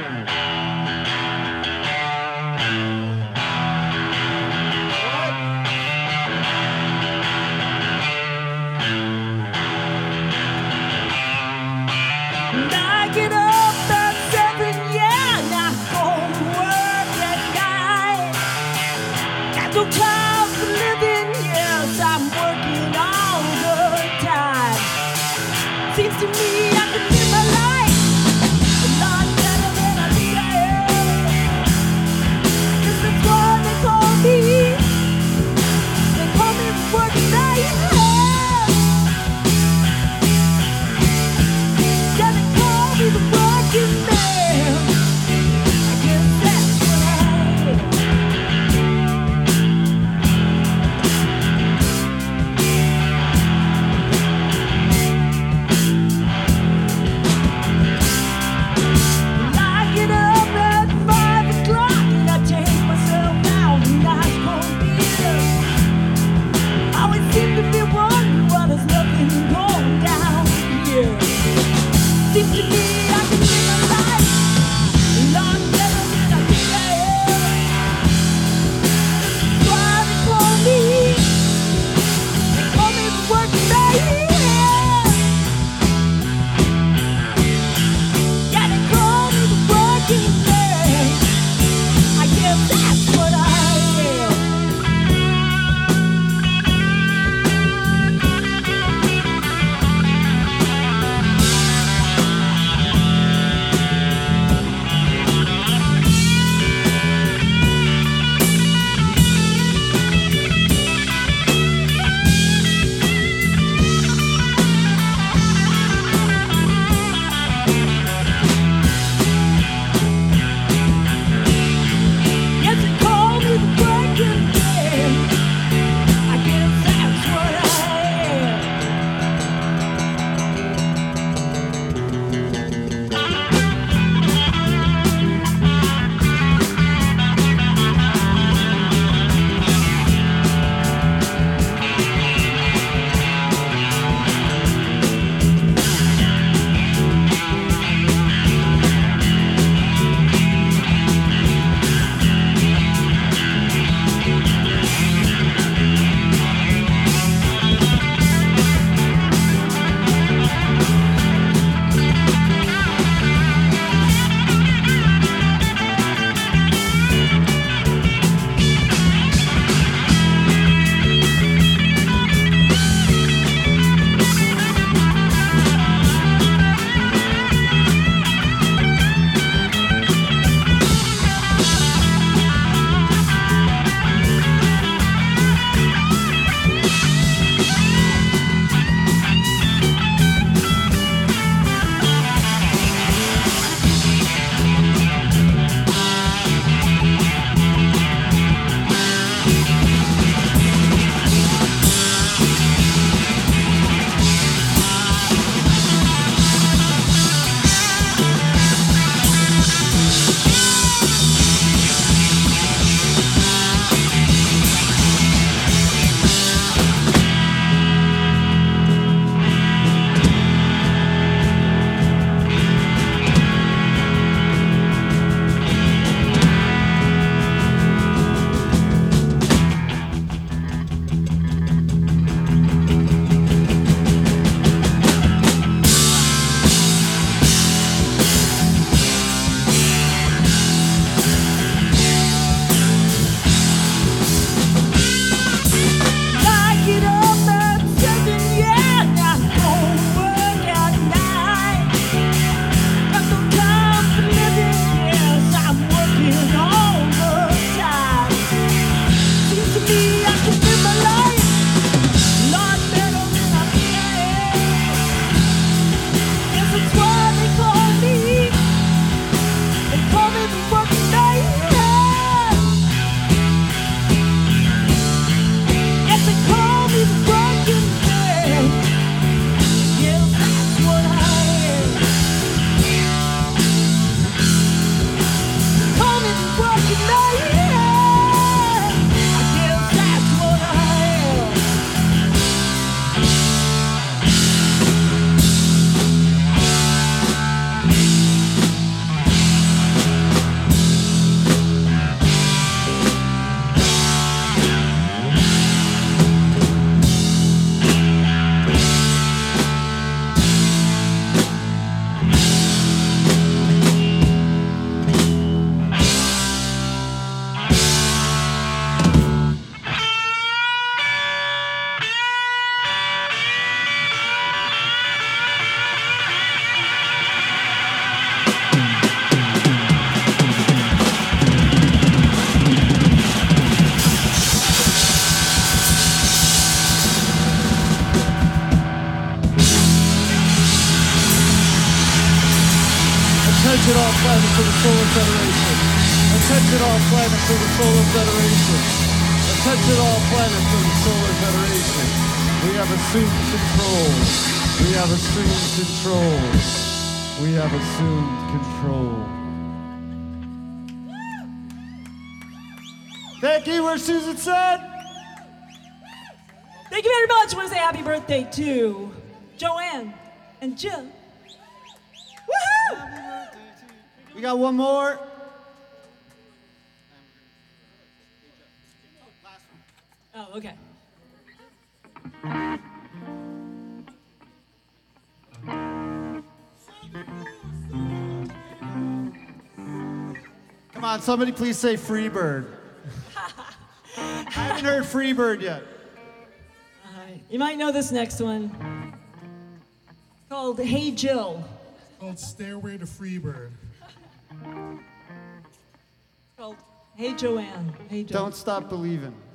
I get up at 7, yeah, and I go to work at night. Got no time for living, yes, I'm working all the time. Seems to me I could live my life a lot better than I did planets of the Solar Federation. Attention all planets of the Solar Federation. Attention all planets of the Solar Federation. We have assumed control. We have assumed control. We have assumed control. Thank you, where Susan said. Thank you very much. I want to say happy birthday to Joanne and Jill. Woohoo! We got one more. Oh, okay. Come on, somebody please say Freebird. I haven't heard Freebird yet. You might know this next one. Called Hey Jill. Called Stairway to Freebird. Called Hey Joanne. Hey Jill. Don't stop believing.